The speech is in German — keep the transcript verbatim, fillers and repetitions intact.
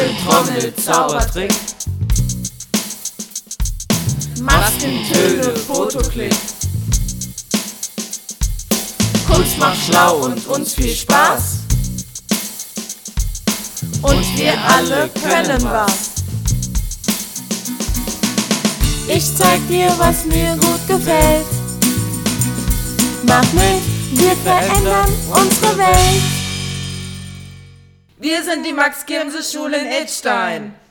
Trommeln, Trommel, Zaubertrick. Masken, Töne, Fotoklick. Kunst macht schlau und uns viel Spaß. Und wir alle können was. Ich zeig dir, was mir gut gefällt. Mach mit, wir verändern unsere Welt. Wir sind die Max-Kirmse-Schule in Idstein.